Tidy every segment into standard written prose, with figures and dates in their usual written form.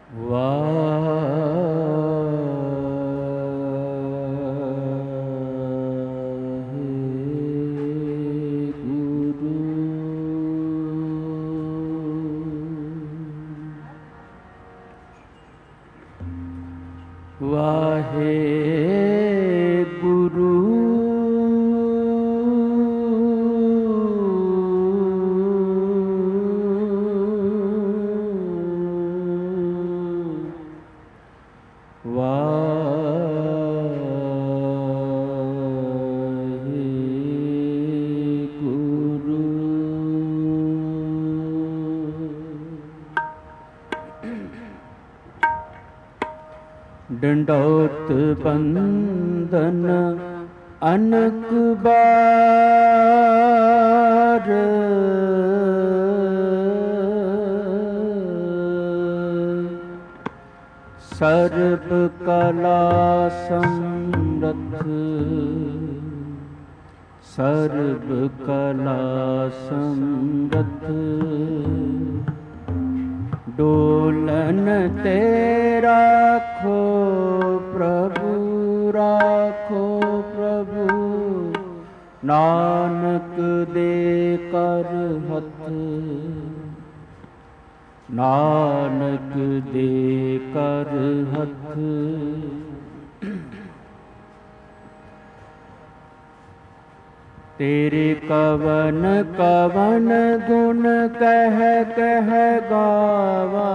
ਡੰਡੌਤ ਬੰਦਨ ਅਨਕ ਬਾਰ ਸਰਬ ਕਲਾ ਸਮਰੱਥ ਸਰਬ ਕਲਾ ਸਮਰੱਥ ਡੋਲਨ ਤੇ ਰਾਖੋ ਪ੍ਰਭੂ ਰਾਖੋ ਪ੍ਰਭੂ ਨਾਨਕ ਦੇ ਕਰ ਹੱਥ ਨਾਨਕ ਦੇ ਕਰ ਹੱਥ ਤੇਰੇ ਕਵਨ ਕਵਨ ਗੁਣ ਕਹਿ ਕਹਿ ਗਾਵਾ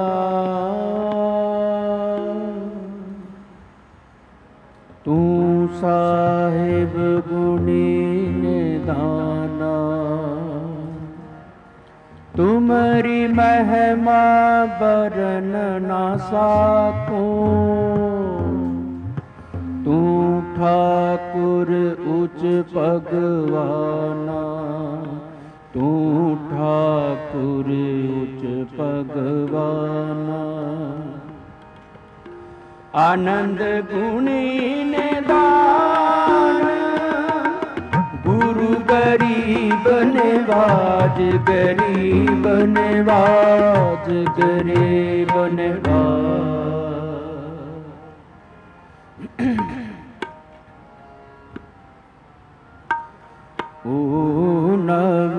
ਤੂੰ ਸਾਹਿਬ ਗੁਣੀ ਨਿਦਾਨਾ ਤੁਮਰੀ ਮਹਿਮਾ ਬਰਨ ਨਾ ਸਾਕੋ ਤੂੰ ਠਾਕੁਰ ਉਚ ਭਗਵਾਨਾ ਤੂੰ ਠਾਕੁਰ ਉਚ ਭਗਵਾਨਾ ਆਨੰਦ ਗੁਣੀ ਨਿਦਾਨ ਗੁਰੂ ਗਰੀਬ ਨਿਵਾਜ ਗਰੀਬ ਨਿਵਾਜ ਗਰੀਬ ਨਿਵਾਜ ਓ ਨਵ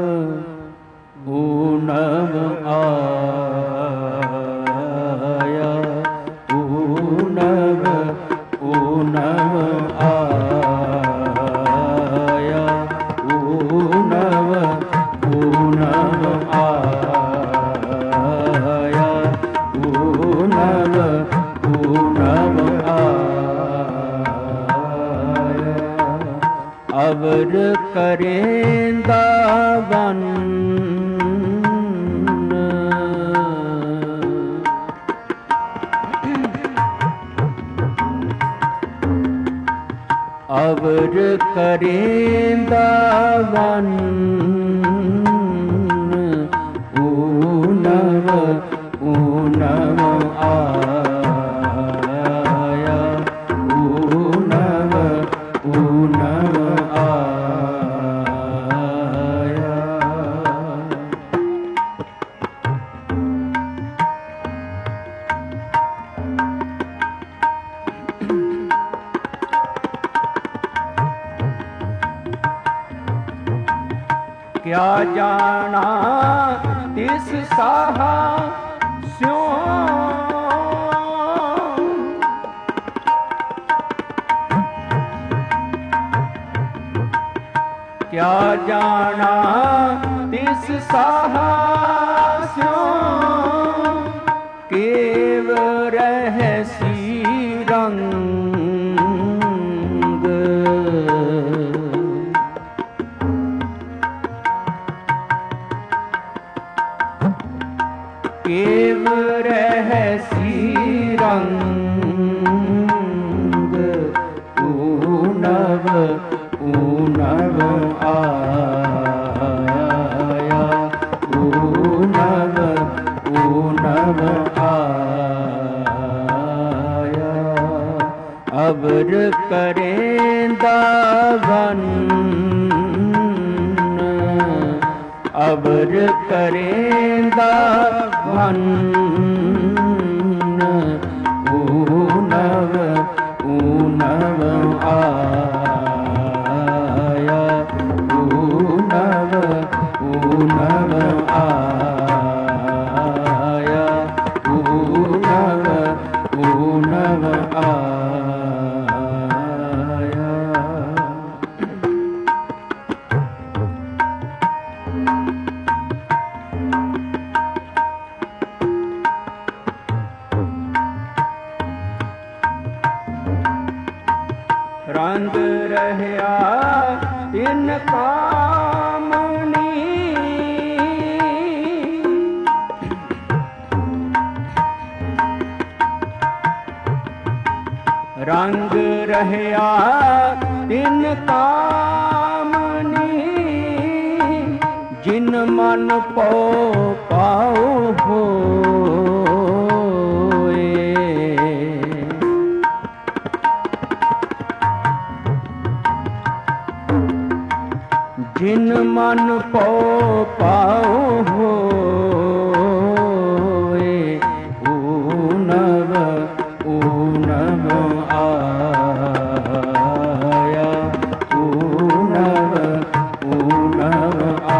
ਆਇਆ ਓ ਨਵ ਆਇਆ ਓ ਨਵ ਆਇਆ ਓ ਨਵ ਆਇਆ ਅਵਰ ਕਰੇਂਦਾ ਵਨ ਅਵਰ ਕਰੇਂਦਾ ਵਨ ਓ ਨਵ ਆਇਆ ਓ ਨਵ ਆਇਆ ਕਿਆ ਜਾਣਾ ਤਿਸ ਸਾਹਾ ਸਿਉ ਕਿਆ ਜਾਣਾ ਤਿਸ ਸਾਹਾ ਸਿਉ ਕੇਵ ਰਹਿਸੀ ਰੰਗ ਕੇਵ ਰਹਿਸੀ ਰੰਗ ਓ ਨਵ ਆਇਆ ਓ ਨਵ ਆਇਆ ਅਵਰ ਕਰੇਂਦਾ ਵਨ ਅਵਰ ਕਰੇਂਦਾ ਵਨ ਰੰਗ ਰਹਿਆ ਤਿਨ ਕਾਮਣੀ, ਰੰਗ ਰਹਿਆ ਤਿਨ ਕਾਮਣੀ, ਜਿਨ ਮਨ ਪਉ ਪਾਉ ਹੋਏ। ਜਿਨ ਮਨ ਪਉ ਪਾਉ ਹੋਏ, ਊਨਵ ਊਨਵ ਆਇਆ, ਊਨਵ ਊਨਵ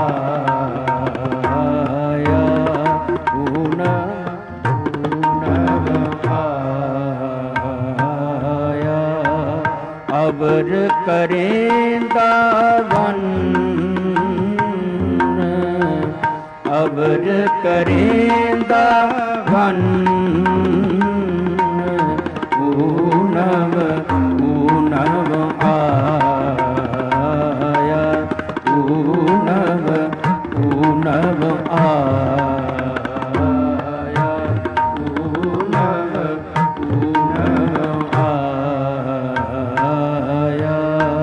ਆਇਆ, ਊਨਵ ਆਇਆ। ਅਵਰ ਕਰੇਂਦਾ ਅਵਰ ਕਰੇਂਦਾ ਵਨ, ਊਨਵ ਊਨਵ ਆਇਆ, ਊਨਵ ਊਨਵ ਆਇਆ, ਊਨਵ ਊਨਵ ਆਇਆ।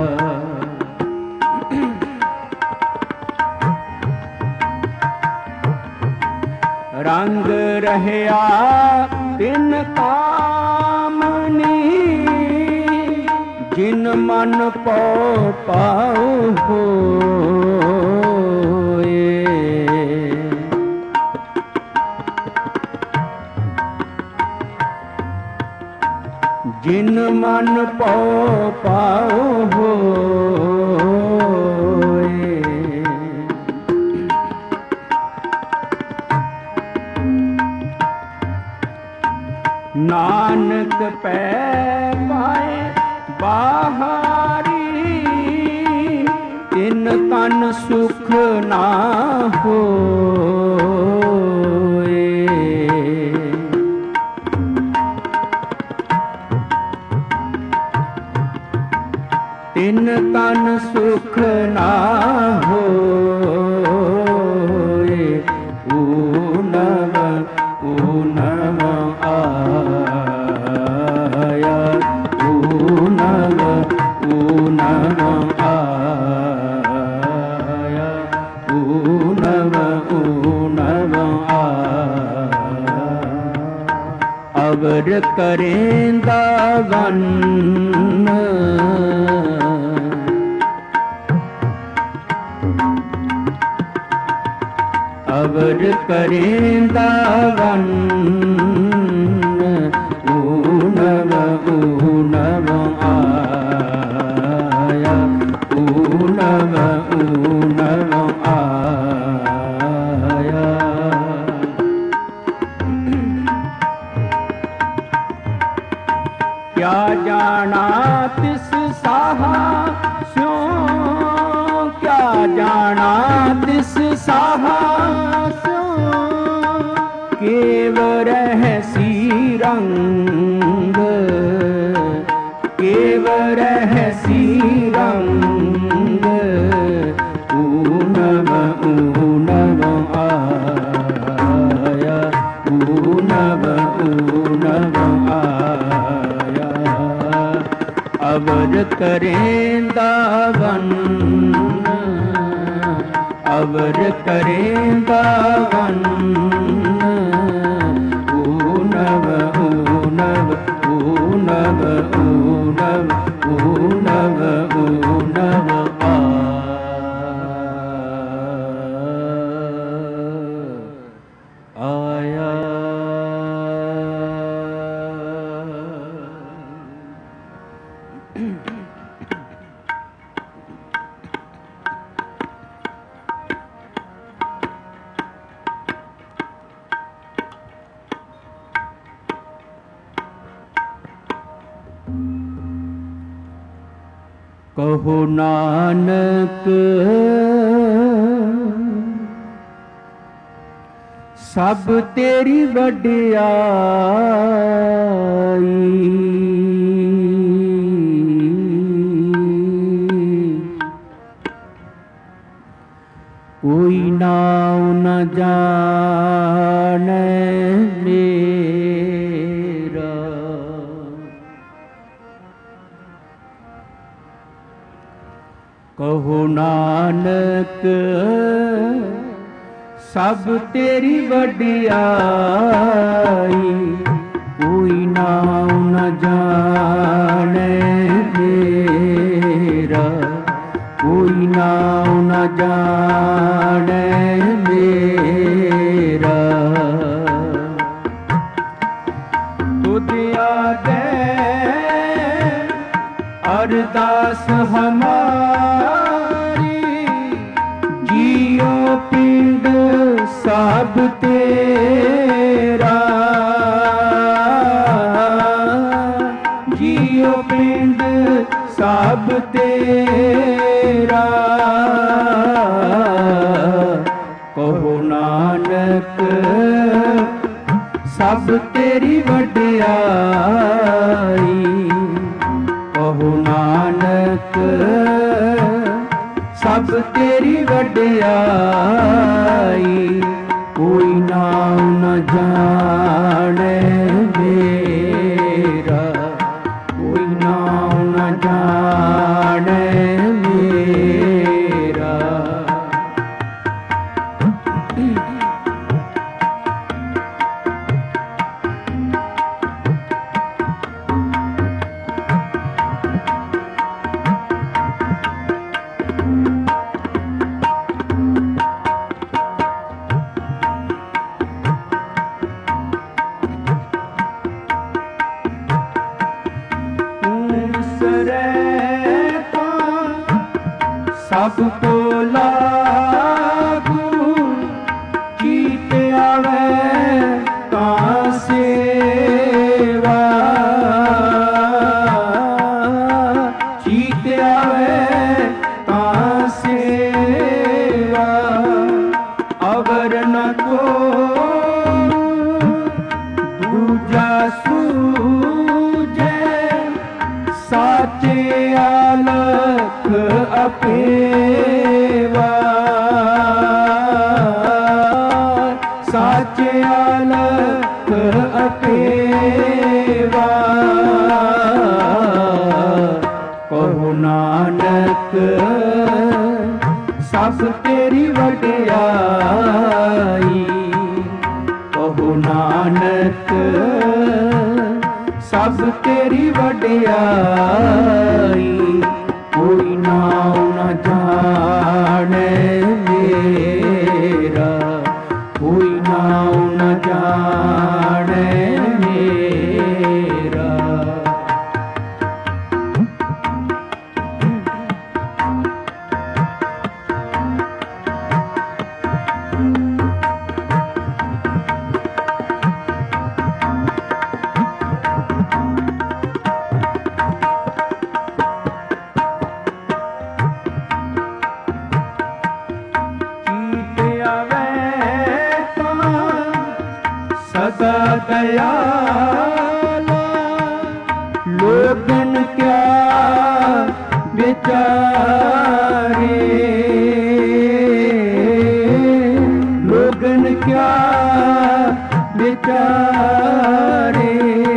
ਰੰਗ ਰਹਿਆ ਤਿਨ ਕਾਮਣੀ, ਜਿਨ ਮਨ ਪਉ ਪਾਉ ਹੋਏ। ਜਿਨ ਮਨ ਪਉ ਪਾਉ ਹੋਏ, ਨਾਨਕ ਪੈ ਪਾਏ ਬਾਹਾਰੀ, ਤਿਨ ਤਨ ਸੁਖ ਨਾ ਹੋਏ। ਤਿਨ ਤਨ ਸੁਖ ਨਾ ਹੋਏ, ਊਨਵ ਊਨਵ ਆਇਆ, ਊਨਵ ਊਨਵ ਆਇਆ, ਊਨਵ ਊਨਵ ਆਇਆ। ਅਵਰ ਕਰੇਂਦਾ ਵਨ, ਅਵਰ ਕਰੇਂਦਾ ਵਨ, ਊਨਵ ਊਨਵ ਆਇਆ, ਊਨਵ ਊਨਵ ਆਇਆ। ਕਿਆ ਜਾਣਾ ਤਿਸ ਸਾਹਾ ਸਿਉ, ਕਿਆ ਜਾਣਾ ਤਿਸ ਸਾਹਾ ਸਿਉ, ਕੇਵ ਰਹਿਸੀ ਰੰਗ, ਕੇਵ ਰਹਿਸੀ ਰੰਗ, ਊਨਵ ਊਨਵ ਆਇਆ, ਊਨਵ ਊਨਵ ਆਇਆ। ਅਵਰ ਕਰੇਂਦਾ ਵਨ, ਅਵਰ ਕਰੇਂਦਾ ਵਨ, ਊਨਵ ਊਨਵ ਊਨਵ ਊਨਵ ਊਨਵ ਊਨਵ ਆਇਆ। ਕਹੋ ਨਾਨਕ ਸਭ ਤੇਰੀ ਵਡਿਆਈ, कोई नाव न जाने मेरा। कहो नानक सब तेरी वडियाई, कोई नाम न जाने मेरा, कोई नाम न जाने मेरा। तुझ आगे अरदास हमारी, जियो पिंड सब तेरा, जियो पिंड सब तेरा। कहो नानक सब तेरी वडियाई, कहो नानक सब तेरी वडियाई, कोई नाम न जाने मेरा, कोई नाम न जाने मेरा। सबको लागू चीत आवे तां सेवा, चीत आवे तां सेवा। अवर न को दूजा सूझे, साचे अलख अपेवा, साचे अलख अपेवा। कहो नानक सब तेरी वडियाई, कहो नानक सब तेरी वडियाई, कोई नाम न जाने मेरा, कोई नाम न जाने मेरा। सदा दयाला लोगन क्या बेचारे, लोगन क्या बेचारे।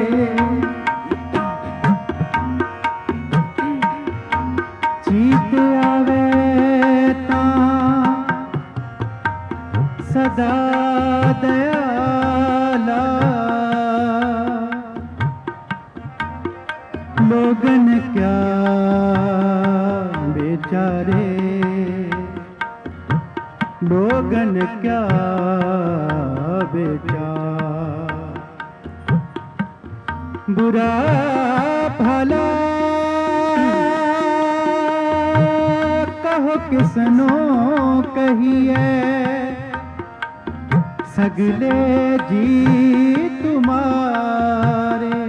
चीत आवे तां सदा दयाला, लोगन क्या बेचारे, लोगन क्या बेचारे। बुरा भला कहो किसनो कहिए, सगले जी तुम्हारे,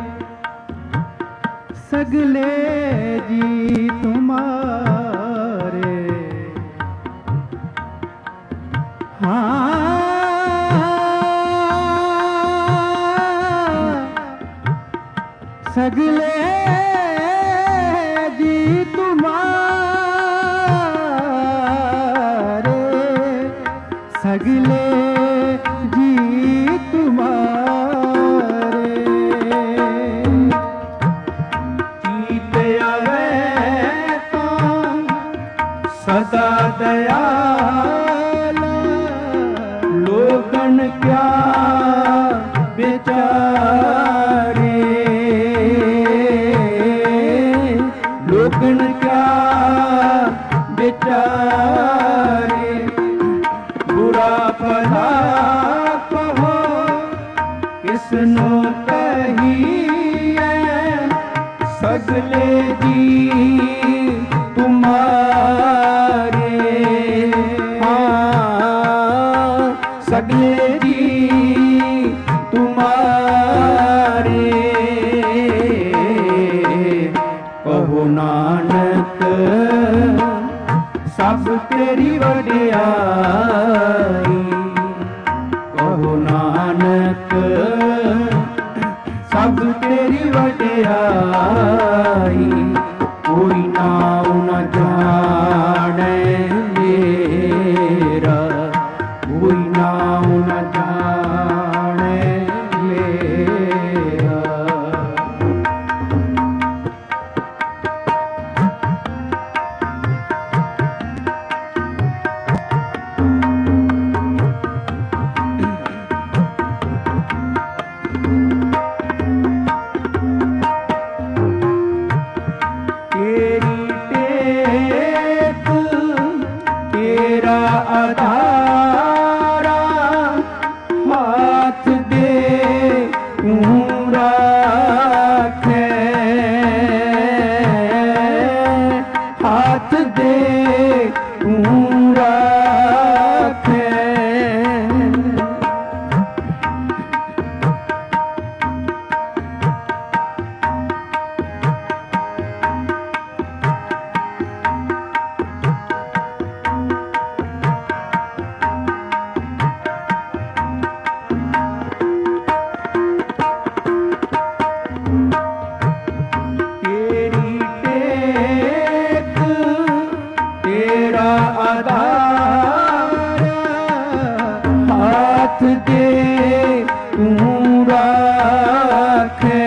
सगले जी तुम्हारे। हाँ सगले जी तुम्हारे। सगले जी तुम्हारे चीत आवे तो सदा दयाल लोगन क्या बेचारे लोगन क्या बेचारे बुरा भला कहो किसनो कहिए सगले जी तुम्हारे हाँ सगले जी तुम्हारे कहो नानक सब तेरी वडियाई कहो नानक सब तेरी वडियाई कोई नाम न जाने मेरा कोई नाम न जाने मेरा तेरी टेक तेरा आधारा हाथ दे राखे हाथ दे राखे तेरी टेक तेरा आधार हाथ दे राखे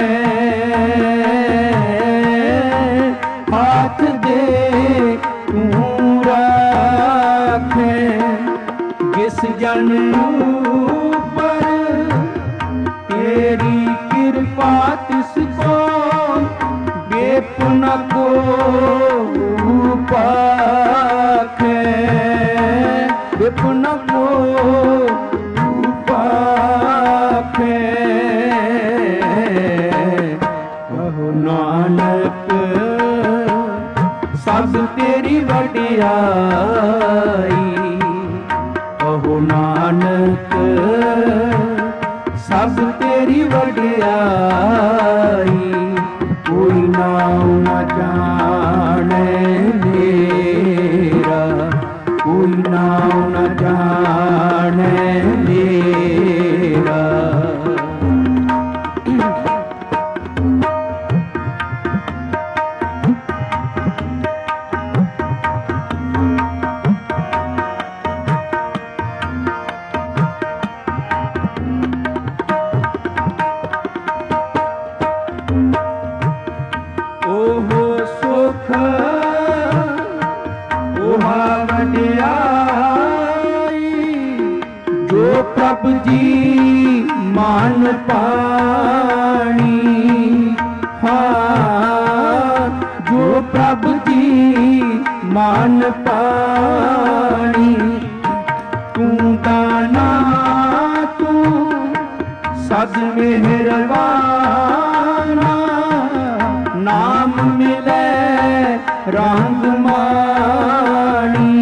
हाथ दे राखे जिस जन पर तेरी कृपा तिसको बेपना को पाखे बेपना को पाखे कहो नानक सब तेरी वडियाई कहो नानक सब तेरी वडियाई कोई नाम न जाने मेरा कोई नाम न जाने मेरा ओहो सुख ओहा वडियाई जो प्रभु जी मान पानी हाँ जो प्रभु जी मान पानी तू दाना तू सद मेहरबाना नाम मिले रंग मानी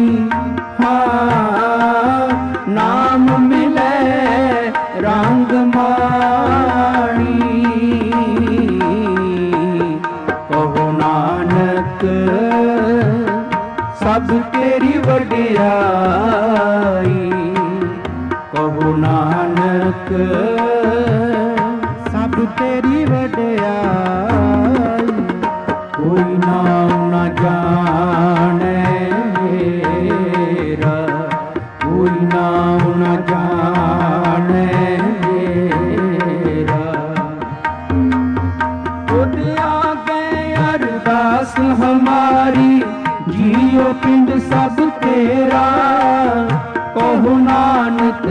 हाँ नाम मिले रंग मानी कहो नानक सब तेरी वडियाई कहो नानक सब तेरी वडियाई कोई नाम न जाने मेरा कोई नाम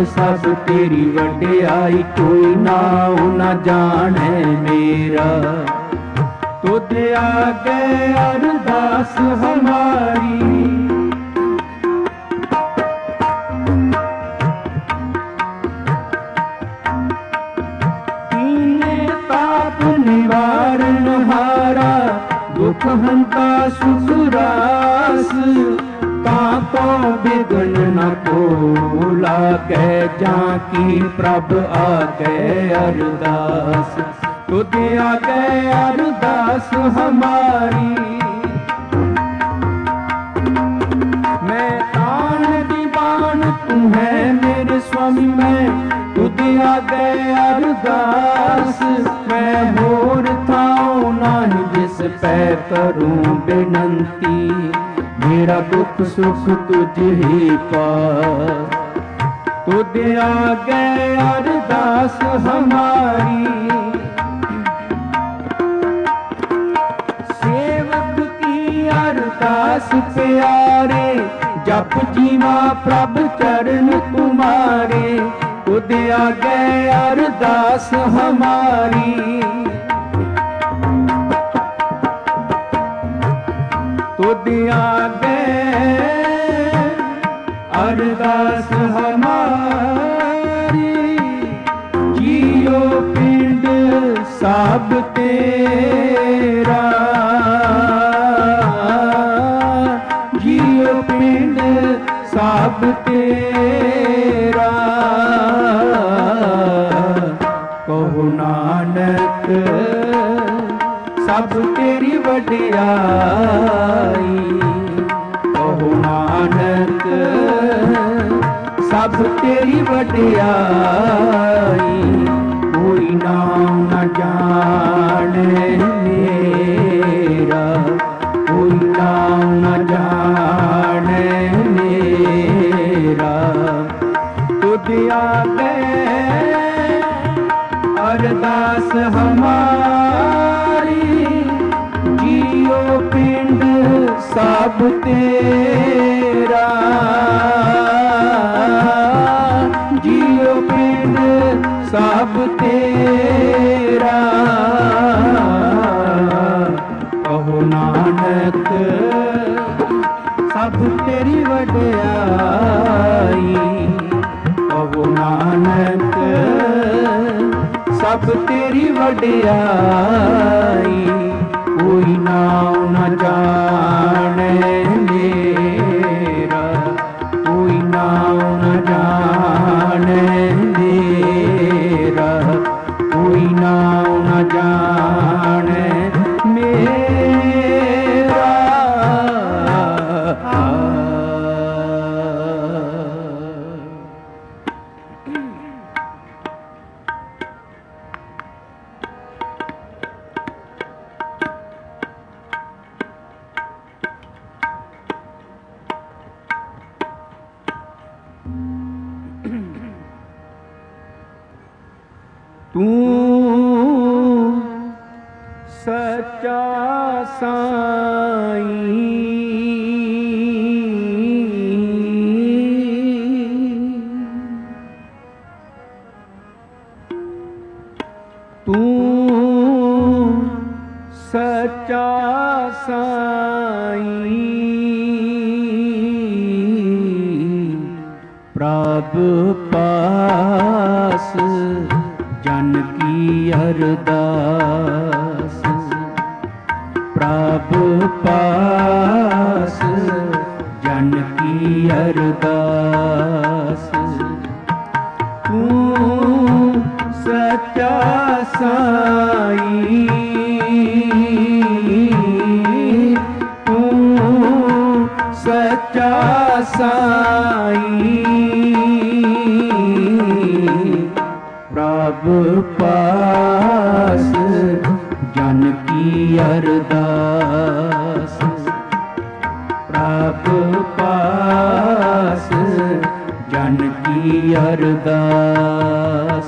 सब तेरी वड्याई, कोई नाऊ न जाने मेरा। तुध आगे अरदास हमारी, निवारण हारा दुख हंता सुख रास। ताको बिघन न को लागे, जाकी प्रभ आगे अरदास। तुध आगे अरदास हमारी, मैं तान दीवान तू है मेरे स्वामी। मैं तुध आगे अरदास, मैं होर थाओ नाही जिस पै करूं बेनंती। मेरा दुख सुख तुझ ही पास, तुध आगे अरदास हमारी। सेवक की अरदास प्यारे, जप जीवा प्रभ चरण तुम्हारे। तुध आगे अरदास हमारी, तुध आगे अरदास हमारी। जियो पिंड सब तेरा, जियो पिंड सब तेरा। कहो नानक सब तेरी वड्याई, कहो नानक सब तेरी वड्याई। कोई नाम न जाने मेरा, कोई नाम न जाने मेरा। तुध आगे अरदास हमारी, जियो पिंड सब तेरा, जियो पिंड सब तेरा। कहो नानक सब तेरी वड्याई, कहो नानक सब तेरी वड्याई। कोई नाम न जाने मेरा, कोई नाम न जाने मेरा, कोई नाम न जाने मेरा। तू सच्चा साईं, तू सच्चा साईं। प्रभु पास जन की अरदास, प्रभु पास जन की अरदास। तू सच्चा साईं, तू सच्चा साईं। प्रभु पास जन की अरदास, प्रभु पास जन की अरदास।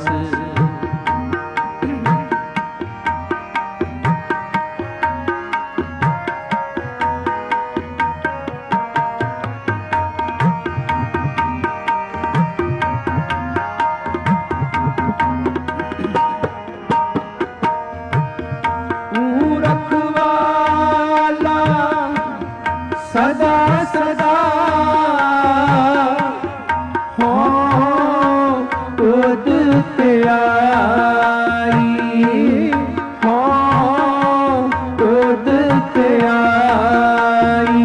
सदा सदा हो तुद त्याई, हो तुद त्याई।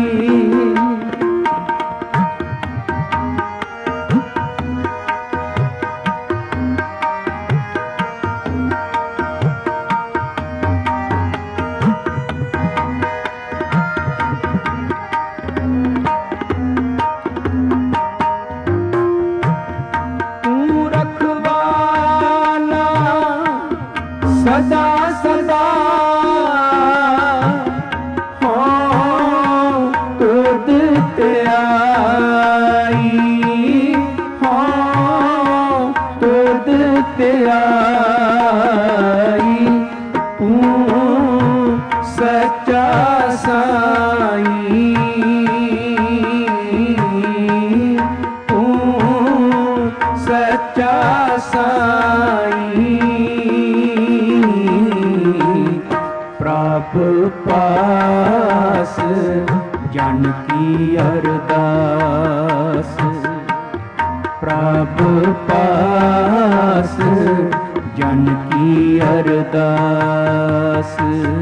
सदा सदा हो तुद त्याई, हो तुद त्याई। तू सच्चा साईं, तू सच्चा साईं। प्रभ पास जन की अरदास, प्रभ पास जन की अरदास।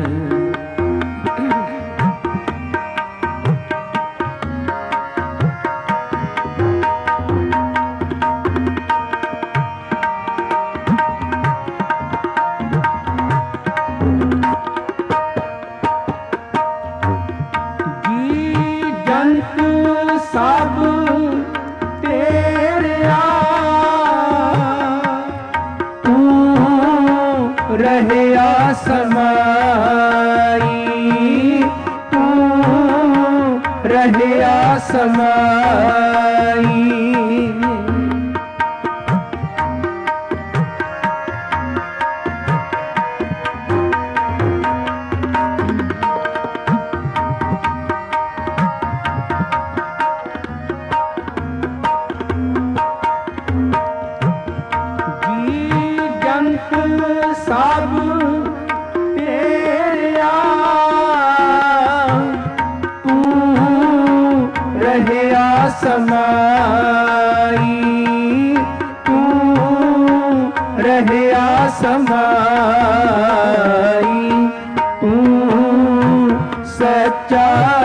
सब तेरा तू रहया समाई, तू रहया समाई। सब तेरा तू रहया समाई, तू रहया समाई। तू सच्चा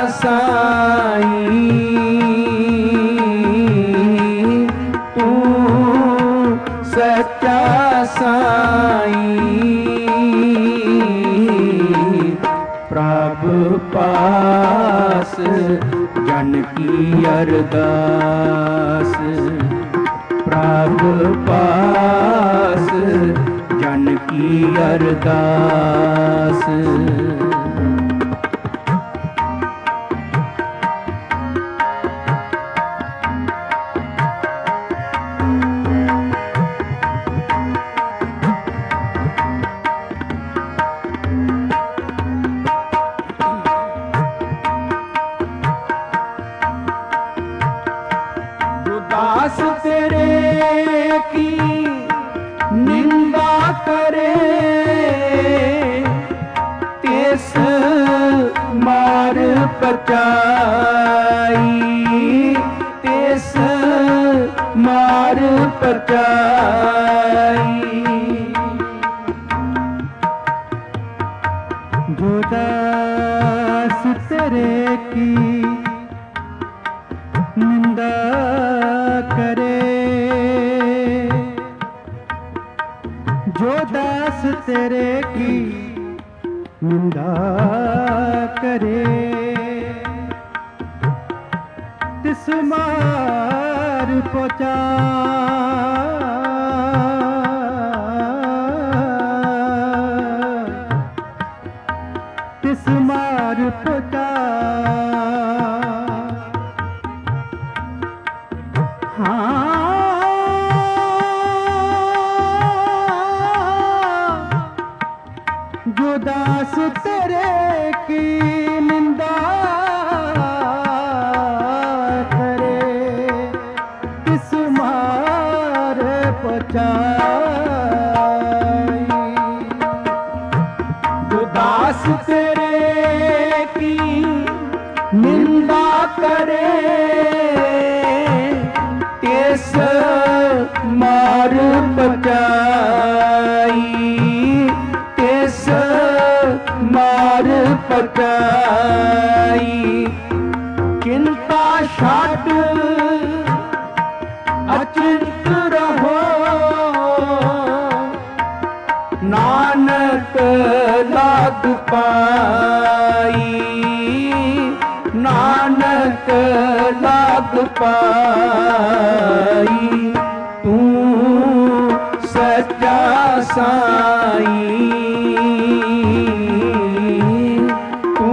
साईं, तू सच्चा साईं। प्रभु पास जन की अरदास, प्रभु पास जन की अरदास। दास तेरे की निंदा करे, तिस मार पचाई, तिस मार पचाई। जो दास तेरे की निंदा करे, जो दास तेरे की निंदा करे, तिस मार पहुंचा, तिस मार पहुंचा। जो दास तेरे की निंदा करे, तिस मार पहुंचाई। जो दास तेरे की निंदा सच्चाई तिस मार पचाई। चिंता छाड़ अचिंत रहो नानक लाग पाई। नानक लाग पाई तू सच्चा साई। तू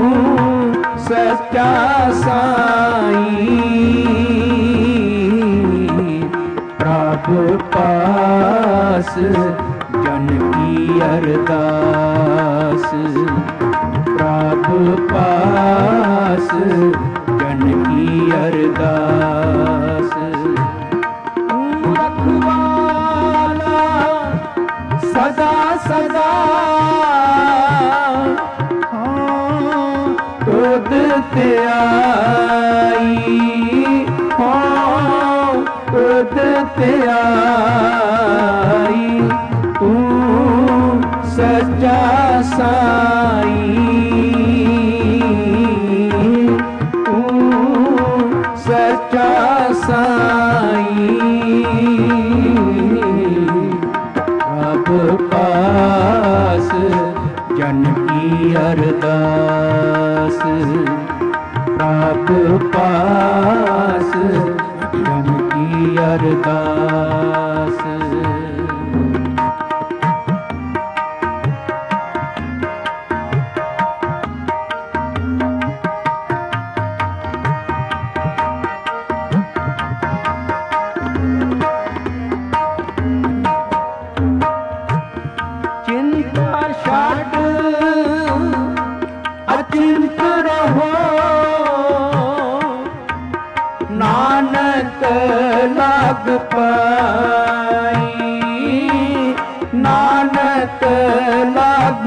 सच्चा साई प्रभु पास जन की अरदास। प्रभु पास जन की अरदास। रखवाला सदा सदा तुद ते आई। तुद ते आई तू सच्चा साई। तू सच्चा साई प्रभु पास जन की अरदास। प्रभु पास जन की अरदास। चिंता छाड़ अचिंत रहो नानक लाग पाई। नानक लाग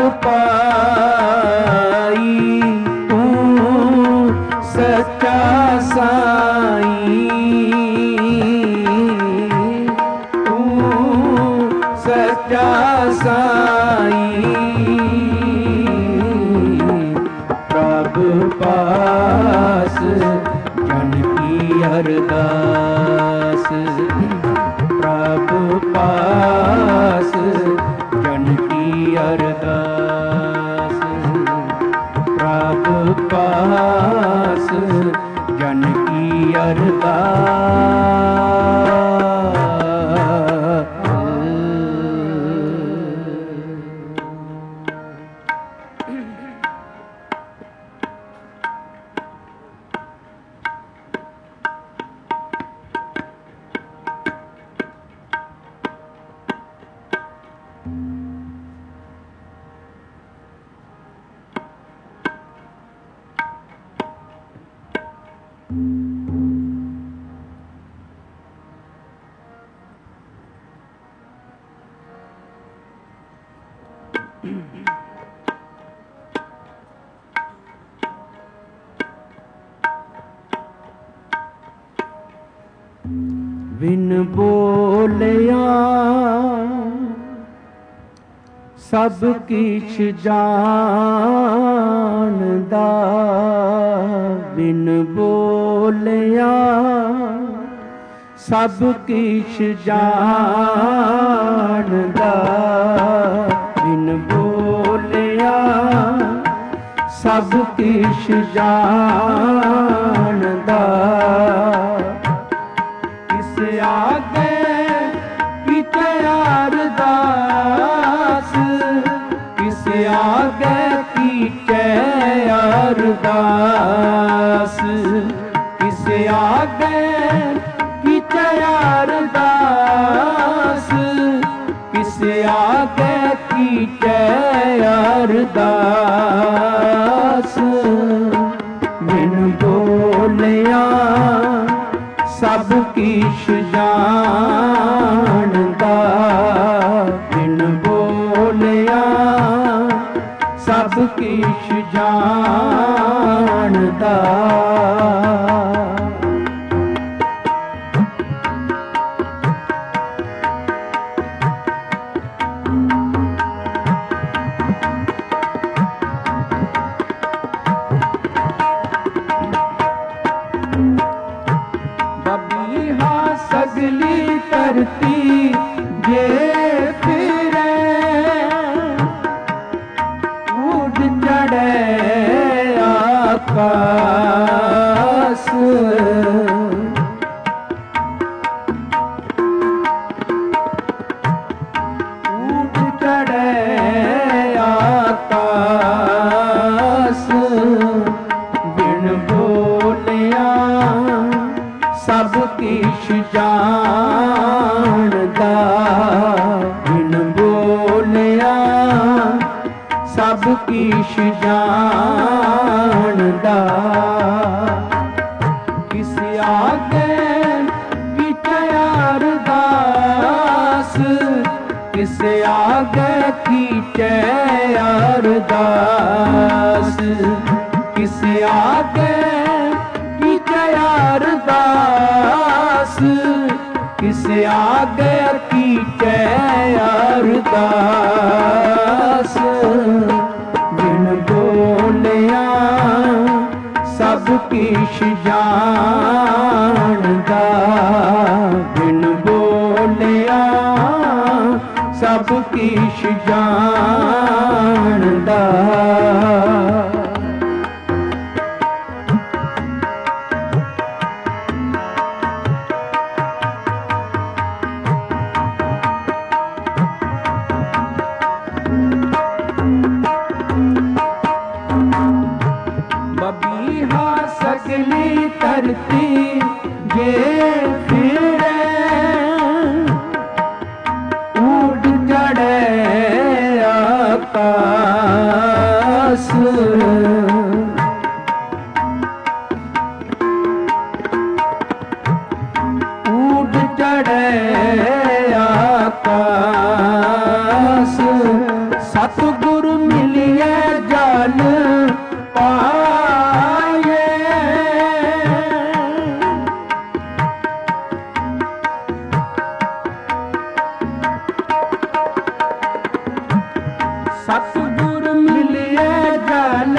पाई तू सच्चा साई। तू सच्चा साई प्रभु पास जन की अरदास। प्रभु पास जन की अरदास। प्रभु पास जन की अरदास। बिन बोलिया सब किछ जानदा। बिन बोलिया सब किछ जानदा। बिन बोलिया सब किछ जानदा। आगे कीते अरदास। किस आगे कीते अरदास। किस आगे कीते अरदास। किस आगे कीते अरदास। बिन बोलिया सब किछ जानदा। बिन बोलिया सब किछ जानदा। ਸਭ ਕੀਛ ਜਾਣਦਾ। ਕਿਸ ਆਗੇ ਕੀਚੈ ਅਰਦਾਸ, ਕਿਸ ਆਗੇ ਕੀਚੈ ਅਰਦਾਸ, ਕਿਸ ਆਗੇ ਕੀਚੈ ਅਰਦਾਸ, ਕਿਸ ਆਗੇ ਕੀਚੈ ਅਰਦਾਸ। ਬਿਨ ਬੋਲਿਆ ਸਭ ਕੀਛ ਜਾਣਦਾ, ਬਿਨ ਬੋਲਿਆ ਸਭ ਕੀਛ ਜਾਣਦਾ। ਬਬੀਹਾ ਸਗਲੀ ਧਰਤੀ ਜੇ ਫਿਰੇ, ਉੱਡ ਚੜ੍ਹੇ ਆਕਾਸ। ਉੱਡ ਚੜ੍ਹੇ ਆਕਾਸ। ਸਤਿਗੁਰ ਮਿਲਿਐ ਜਲ ਪਾਏ, ਸਤਿਗੁਰ ਮਿਲਿਐ ਜਲ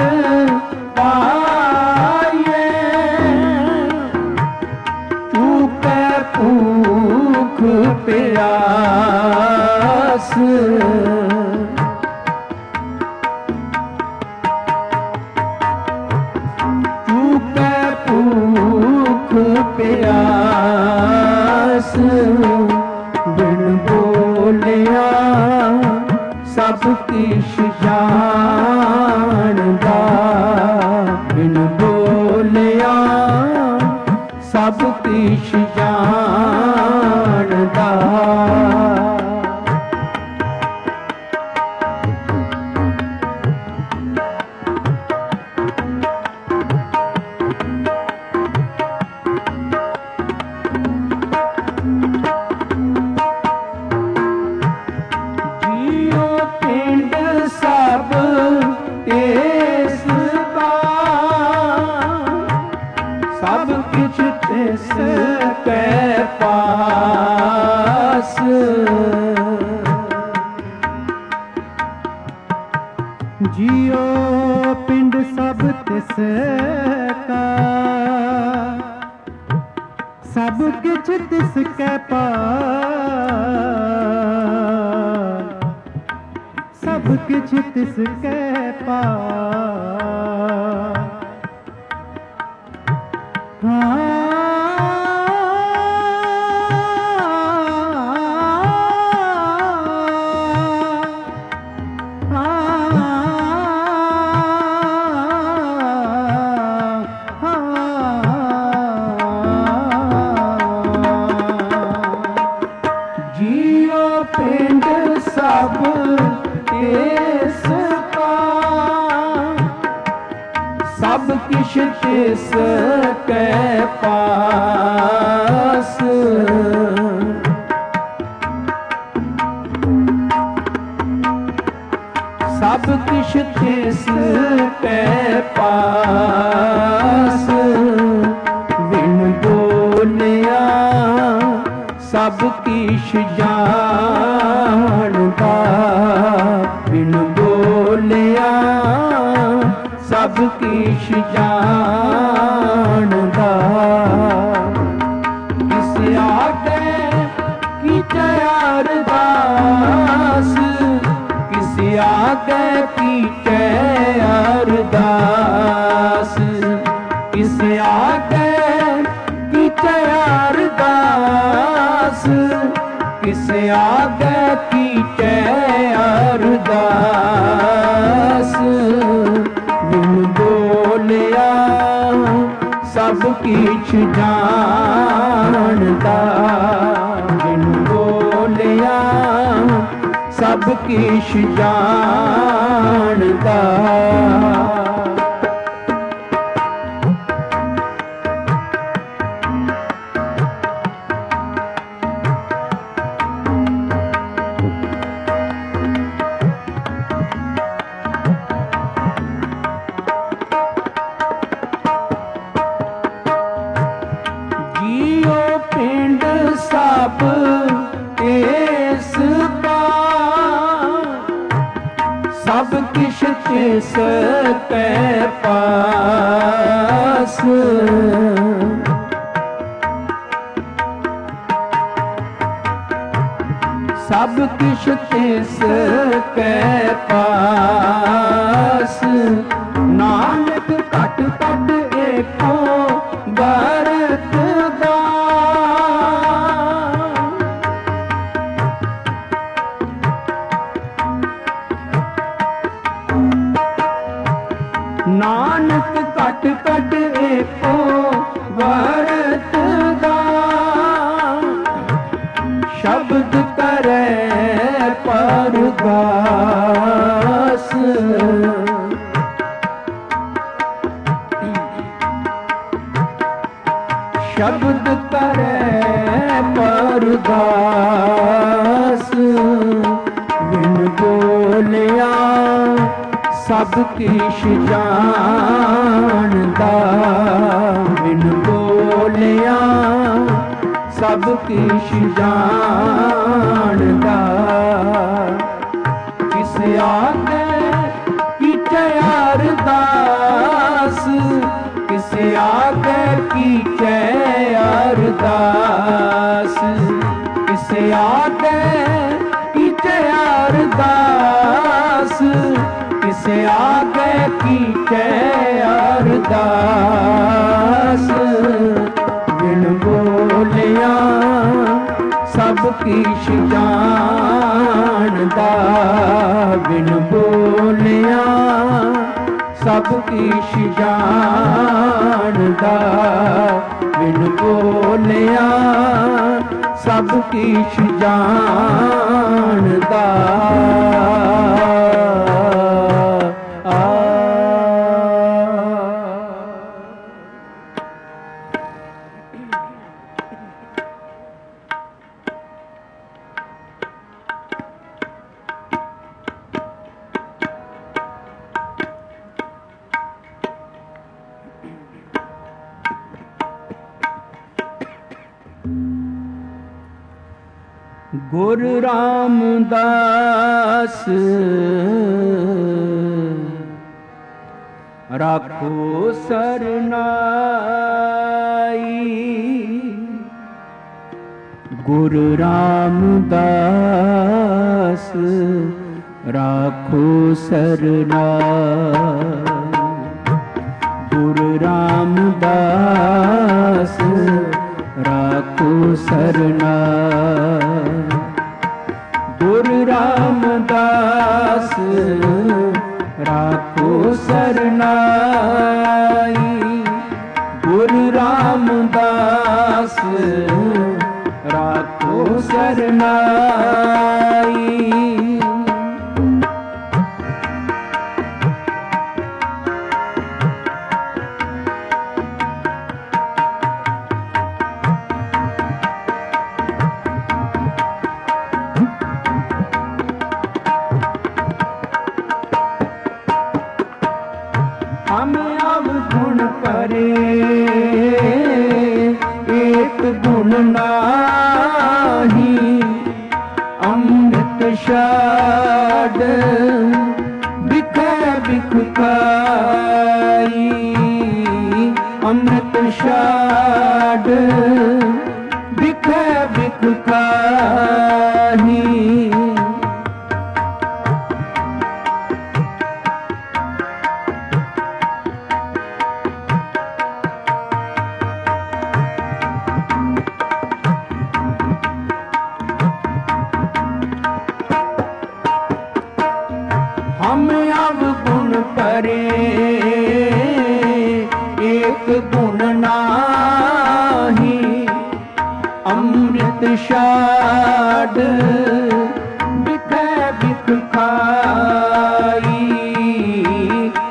ਪਾਏ। ਚੂਕੈ ਭੂਖ ਪਿਆਸ, ਚੂਕੈ ਭੂਖ ਪਿਆਸ। ਬਿਨ ਬੋਲਿਆ ਸਭ ਕੀਛ ਜਾਣਦਾ, ਬਿਨ ਬੋਲਿਆ ਸਭ ਕੀਛ ਜਾਣਦਾ। ਜੀਉ ਪਿੰਡ ਸਭ ਤਿਸ ਦਾ, ਸਭ ਕਿਛ ਤਿਸ ਕੈ ਪਾਸ। ਜਿਉ ਪਿੰਡ ਸਭ ਤਿਸ ਕਾ, ਸਭ ਕਿਛ ਤਿਸ ਕੈ ਪਾਸ। ਸਭ ਕਿਛ ਤਿਸ ਕੈ ਪਾਸ। ਜੀਉ ਪਿੰਡ ਸਭ ਤਿਸ ਕਾ, ਸਭ ਕਿਛ ਤਿਸ ਕੈ ਪਾਸ। ਸਭ ਕਿਛ ਤਿਸ ਕੈ ਪਾਸ। ਬਿਨ ਬੋਲਿਆ ਸਭ ਕੀਛ ਜਾਣਦਾ, ਬਿਨ ਬੋਲਿਆ ਸਭ ਕੀਛ ਜਾਣਦਾ। ਕਿਸ ਆਗੇ ਕੀਚੈ ਅਰਦਾਸ, ਕਿਸ ਆਗੇ ਕੀਚੈ ਅਰਦਾਸ, ਕਿਸ ਆਗੇ ਕੀਚੈ ਅਰਦਾਸ, ਕਿਸ ਆਗੇ ਕੀਚੈ ਅਰਦਾਸ। ਬਿਨ ਬੋਲਿਆ ਸਭ ਕੀਛ ਜਾਣਦਾ, ਬਿਨ ਬੋਲਿਆ ਸਭ ਕੀਛ ਜਾਣਦਾ। ਦਾ। ਸਭ ਕਿਛ ਤਿਸ ਕੈ ਪਾਸ। ਸਭ ਕਿਛ ਤਿਸ ਕੈ ਪਾਸ। ਨਾਨਕ ਘਟ ਘਟ ਏਕੋ ਵਰਤ ਦਾ। ਨਾਨਕ ਘਟ ਘਟ ਏਕੋ ਵਰਤ ਦਾ। ਸ਼ਬਦ ਕਰੈ ਪਰਗਾਸ। ਸ਼ਬਦ ਕਰੈ ਪਰਗਾਸ। ਬਿਨ ਬੋਲਿਆ ਸਭ ਕਿਛ ਜਾਣਦਾ। ਬਿਨ ਬੋਲਿਆ ਸਭ ਕਿਛ ਜਾਣਦਾ। ਕਿਸ ਆਗੇ ਕੀਚੈ ਅਰਦਾਸ। ਕਿਸ ਆਗੇ ਕੀਚੈ ਅਰਦਾਸ। ਕਿਸ ਆਗੇ ਕੀਚੈ ਅਰਦਾਸ। ਕਿਸ ਆਗੇ ਕੀਚੈ ਅਰਦਾਸ। ਬਿਨ ਬੋਲਿਆ ਸਭ ਕਿਛ ਜਾਣਦਾ। ਬਿਨ ਬੋਲਿਆ ਸਭ ਕਿਛ ਜਾਣਦਾ। ਬਿਨ ਬੋਲਿਆ ਸਭ ਕਿਛ ਜਾਣਦਾ। ਗੁਰੂ ਰਾਮਦਾਸ ਰਾਖੋ ਸਰਨਾਈ। ਗੁਰੂ ਰਾਮਦਾਸ ਰਾਖੋ ਸਰਨਾਈ। ਗੁਰੂ ਰਾਮਦਾਸ ਰਾਖੋ ਸਰਨਾਈ। ਗੁਰੂ ਰਾਮਦਾਸ ਰਾਖੋ ਸਰਨਾਈ। ਗੁਰੂ ਰਾਮਦਾਸ ਰਾਖੋ ਸਰਨਾਈ। ਹਮ ਅਵਗੁਣ ਪਰੇ ਏਕ ਗੁਣ ਨਾਹੀ। ਅੰਮ੍ਰਿਤ ਛਾਡ ਬਿਖੈ ਬਿਖ ਖਾਈ। ਅੰਮ੍ਰਿਤ ਛਾਡ ਬਿਖੈ ਬਿਖ ਖਾਈ। हम अवगुण परे एक गुण नाही। अमृत छाड़ बिखै बिख खाई।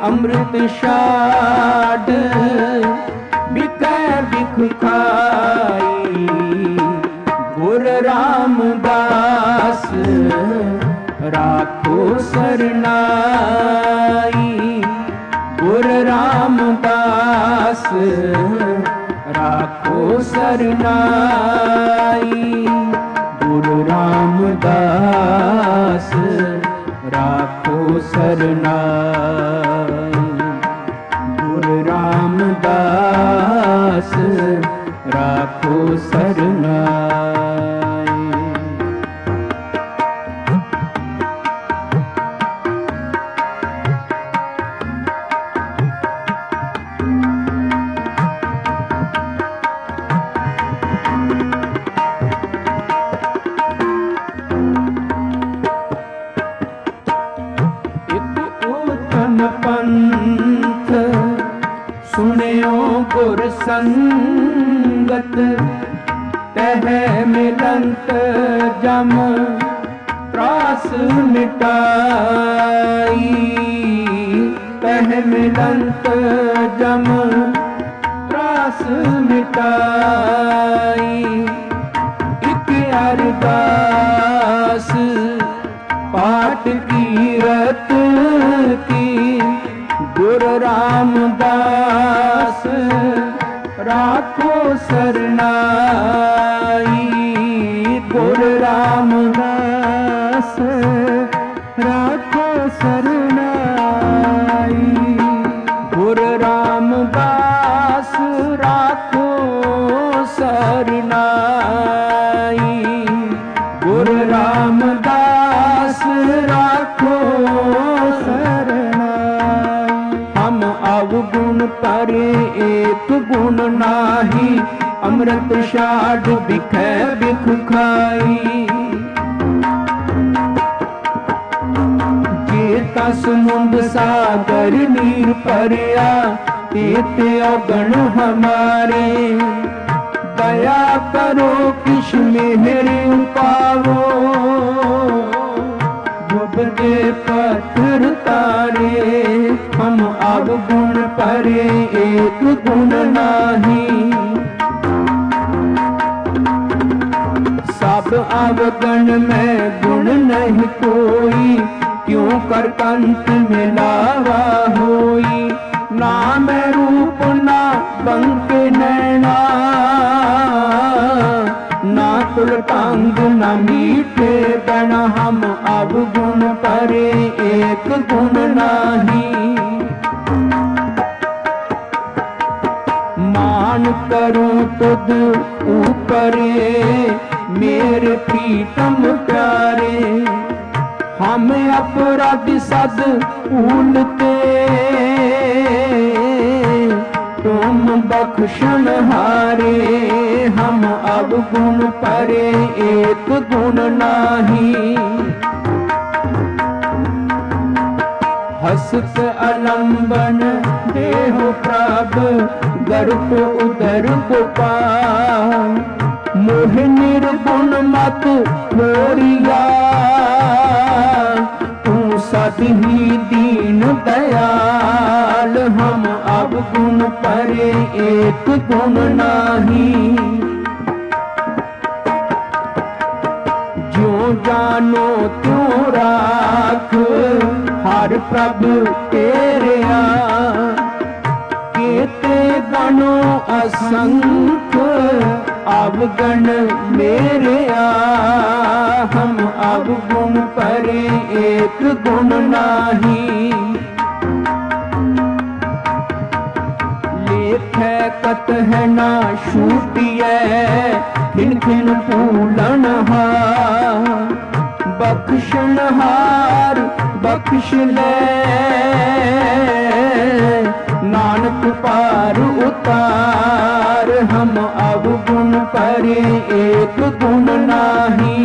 ਅੰਮ੍ਰਿਤ ਛਾੜ ਬਿਕੈ ਬਿਖ ਖਾਈ। ਗੁਰ ਰਾਮਦਾਸ ਰਾਖੋ ਸਰਨਾਈ। ਗੁਰ ਰਾਮਦਾਸ ਰਾਖੋ ਸਰਨਾਈ। ਗੁਰੂ ਰਾਮਦਾਸ ਰਾਖੋ ਸਰਨਾਈ। ਗੁਰੂ ਰਾਮਦਾਸ ਰਾਖੋ ਸਰਨਾਈ। ਪੰਥ ਸੁਣਿਓ ਗੁਰ ਸੰਗਤ ਤਹ ਮਿਲੰਤ ਜਮ ਤਰਾਸ ਮਿਟਾਈ। ਤਹ ਮਿਲੰਤ ਜਮ ਤਰਾਸ ਮਿਟਾਈ। ਇਕ ਅਰਦਾਸ ਪਾਠ ਕੀਰਤ की। गुरु रामदास राखो सरनाई। गुरु रामदास राखो सरनाई। गुरु रामदास राखो सरनाई। गुरु रामदास राखो हम अवगुण परे एक गुण नाही। अमृत छाड़ बिखै बिख खाई। जेता समुंद सागर नीर परिया तेते अगण हमारे। दया करो किश मेहर पावो डूबते पत्थर तारे। हम अवगुण परे एक गुण नाही। सब अवगुण में गुण नहीं कोई। क्यों कर कंत मिलावा होई। ना मैं रूप ना बंक नैना। ना तुलटांग ना मीठे बना। हम अवगुण परे एक गुण नाही। मान करूं तुद ऊपरे मेरे प्रीतम प्यारे। हम अपराध सद भूलते तुम बख्शन हारे। हम अवगुण परे एक गुण नाही। हसत अलंबन देहो प्रभ गर्भ उदर गोपाल। मोह निर्गुण मत मोरिया तू सद ही दीन दयाल। हम अवगुण परे एक गुण नाही। ज्यों जानो त्यों राख हर प्रभु तेरिया। केते गणो असंख अवगण मेरिया। हम अवगुण परे एक गुण नाही। लेखै कत है ना छूटिए खिन खिन भूलन हार। बख्शन हार बख्श ले नानक पार उतार। हम अवगुण परे एक गुण नाही।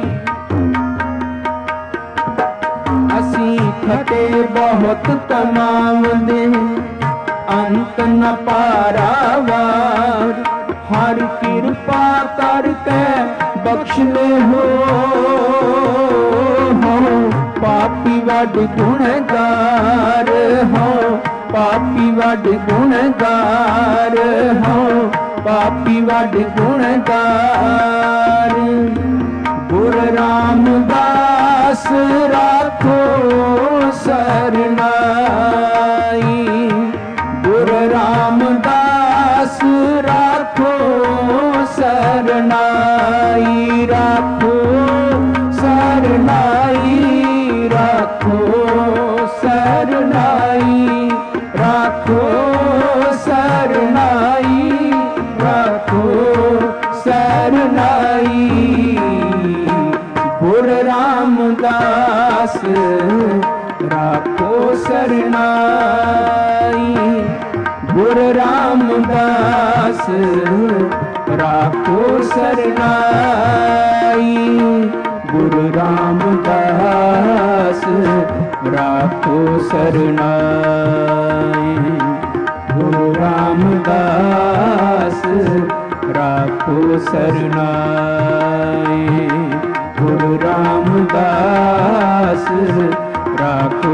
असी खटे बहुत कमावदे अंत न पारावार। हर कृपा करके बख्श ले हो पापी वड गुणगार हो। ਪਾਪੀ ਵੱਡ ਗੁਣਗਾਰ ਹਉ, ਪਾਪੀ ਵੱਡ ਗੁਣਗਾਰ। ਗੁਰ ਰਾਮਦਾਸ ਰਾਖੋ ਸਰਨਾਈ, ਗੁਰ ਰਾਮਦਾਸ ਰਾਖੋ ਸਰਨਾਈ, ਰਾਖੋ ਸਰਨਾਈ, ਰਾਖੋ ਸਰਨਾਈ, ਰਾਖੋ ਸਰਨਾਈ, ਰਾਖੋ ਸਰਨਾਈ। ਗੁਰ ਰਾਮਦਾਸ ਰਾਖੋ ਸਰਨਾਈ, ਗੁਰ ਰਾਮਦਾਸ ਰਾਖੋ ਸਰਨਾਈ, ਗੁਰੂ ਰਾਮਦਾਸ ਰਾਖੋ ਸਰਨਾਈ, ਗੁਰੂ ਰਾਮਦਾਸ ਰਾਖੋ ਸਰਨਾਈ, ਗੁਰੂ ਰਾਮਦਾਸ ਰਾਖੋ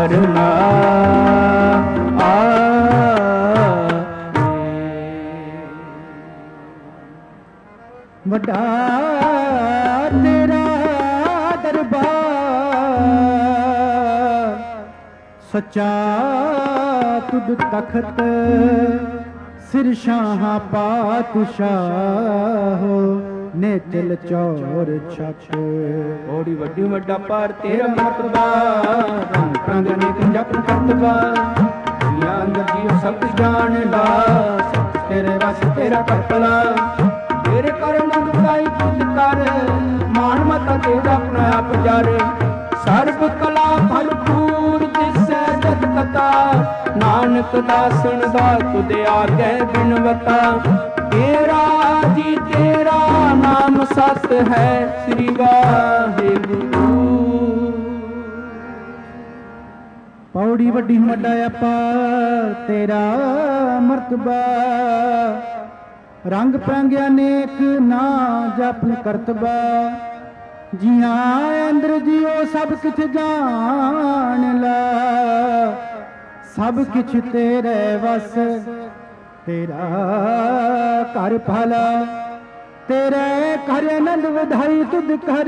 ਸਰਨਾਈ। ਵੱਡਾ ਤੇਰਾ ਦਰਬਾਰ, ਸੱਚਾ ਤੁਧ ਤਖਤ, ਸਿਰ ਸ਼ਾਹਾਂ ਪਾਤਸ਼ਾਹੋ, ਨੇਚਲ ਚੌਰ ਛੱਤ। ਬੜੀ ਵੱਡੀ ਵੱਡਾ ਪਰ ਤੇਰਾ ਮਰਤਬਾ, ਰੰਗ ਰੰਗ ਅਨੇਕ ਜਪ ਕਰਤਬਾ, ਦੁਨੀਆ ਅੰਦਰ ਜੀਉ ਸਭ ਕੁਛ ਜਾਣਦਾ, ਸਭ ਤੇਰੇ ਵਸ ਤੇਰਾ ਕਰਪਲਾ। ਤੇਰੇ ਕਰਮ ਦੁਖਾਈ ਤੁਧ ਕਰ, ਮਾਨ ਮਤਾ ਤੇਰਾ ਆਪਣਾ ਆਪ ਜਰ। ਸਰਬ ਕਲਾ ਭਰਪੂਰ ਦਿਸੈ ਜਤ ਕਥਾ, ਨਾਨਕ ਦਾਸਨ ਦਾ ਤੁਧ ਆਗੇ ਬਿਨਵਤਾ। ਤੇਰਾ ਜੀ ਤੇਰਾ ਨਾਮ ਸਤ ਹੈ, ਸ੍ਰੀ ਵਾਹਿਗੁਰੂ। ਪੌੜੀ ਵੱਡੀ ਵੱਡਾ ਅਪਾਰ ਤੇਰਾ ਮਰਤਬਾ, ਰੰਗ ਪ੍ਰੰਗ ਅਨੇਕ ਨਾ ਜਪ ਕਰਤਬਾ। ਜੀਆਂ ਅੰਦਰ ਜੀਓ ਸਭ ਕਿਛ ਜਾਣ ਲਾ, ਸਭ ਕਿਛ ਤੇਰੇ ਵਸ, ਤੇਰਾ ਘਰ ਭਲਾ। ਤੇਰੇ ਘਰ ਆਨੰਦ ਵਧਾਈ ਤੁਧ ਕਰ,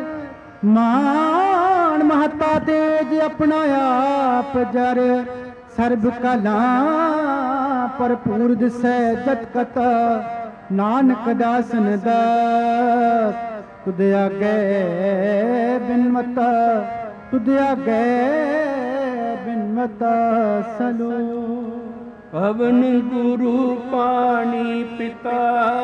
ਮਾਨ ਮਹਤਾ ਤੇਜ ਆਪਣਾ ਆਪ ਜਰ। ਸਰਬ ਕਲਾ ਭਰਪੂਰ ਦਿਸੈ ਜਤ ਕਥਾ, ਨਾਨਕ ਦਾਸਨ ਦਾਸ। ਤੁਧ ਆਗੇ ਬਿਨਮਤਾ, ਤੁਧ ਆਗੇ ਬਿਨਮਤਾ ਸਲੋ। ਪਵਨ ਗੁਰੂ ਪਾਣੀ ਪਿਤਾ,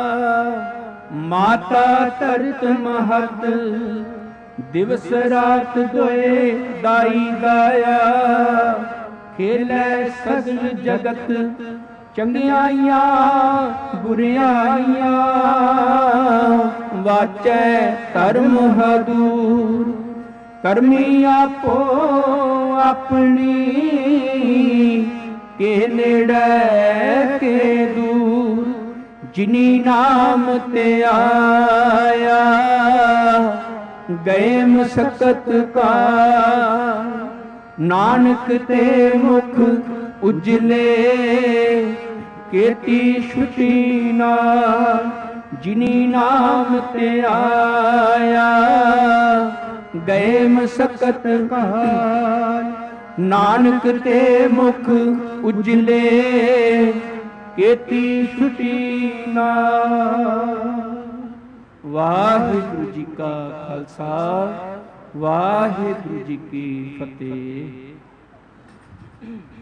ਮਾਤਾ ਧਰਤ ਮਹਤ। ਦਿਵਸ ਰਾਤ ਦੋਏ ਦਾਈ ਦਾਇਆ, ਖੇਲੇ ਸਗਲ ਜਗਤ। ਚੰਗਿਆਈਆਂ ਬੁਰਿਆਈਆਂ, ਵਾਚੈ ਧਰਮ ਹਦੂਰ। ਕਰਮੀ ਆਪੋ ਆਪਣੀ, ਕੇ ਨੇੜੇ ਕੇ ਦੂਰ। ਜਿਨੀ ਨਾਮ ਤੇ ਆਇਆ, ਗਏ ਮਸਕਤ ਕਾ। ਨਾਨਕ ਤੇ ਮੁਖ ਉਜਲੇ, ਕੀਤੀ ਛੁਟੀ ਨਾਲ। ਜਿਨੀ ਨਾਮ ਤੇ ਆਇਆ, ਗਏ ਮਸਕਤ ਕਾਲ। ਨਾਨਕ ਤੇ ਮੁਖ ਉਜਲੇ, ਕੀਤੀ ਛੁਟੀ ਨਾਲ। ਵਾਹਿਗੁਰੂ ਜੀ ਕਾ ਖਾਲਸਾ, ਵਾਹਿਗੁਰੂ ਜੀ ਕੀ ਫਤਿਹ।